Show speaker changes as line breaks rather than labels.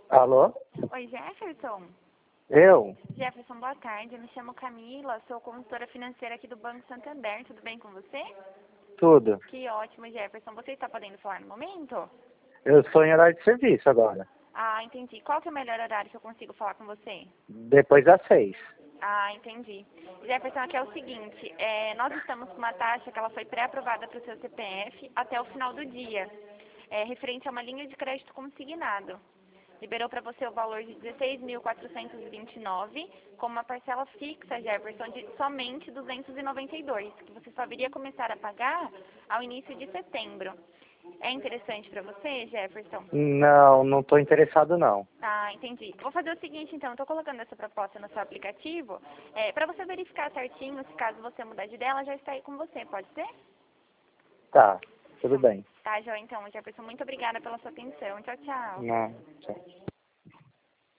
Alô?
Oi, Jefferson.
Eu?
Jefferson, boa tarde. Eu me chamo Camila, sou consultora financeira aqui do Banco Santander. Tudo bem com você?
Tudo.
Que ótimo, Jefferson. Você está podendo falar no momento?
Eu sou em horário de serviço agora.
Ah, entendi. Qual que é o melhor horário que eu consigo falar com você?
Depois das 6.
Ah, entendi. Jefferson, aqui é o seguinte, nós estamos com uma taxa que ela foi pré-aprovada para o seu CPF até o final do dia, referente a uma linha de crédito consignado. Liberou para você o valor de 16.429, com uma parcela fixa, Jefferson, de somente 292, que você só viria começar a pagar ao início de setembro. É interessante para você, Jefferson?
Não estou interessado não.
Ah, entendi. Vou fazer o seguinte, então. Estou colocando essa proposta no seu aplicativo. Para você verificar certinho, se caso você mudar de ideia, ela já está aí com você. Pode ser?
Tá, tudo bem.
Tá, Jó. Então, Jefferson, muito obrigada pela sua atenção. Tchau, tchau.
Não, tchau.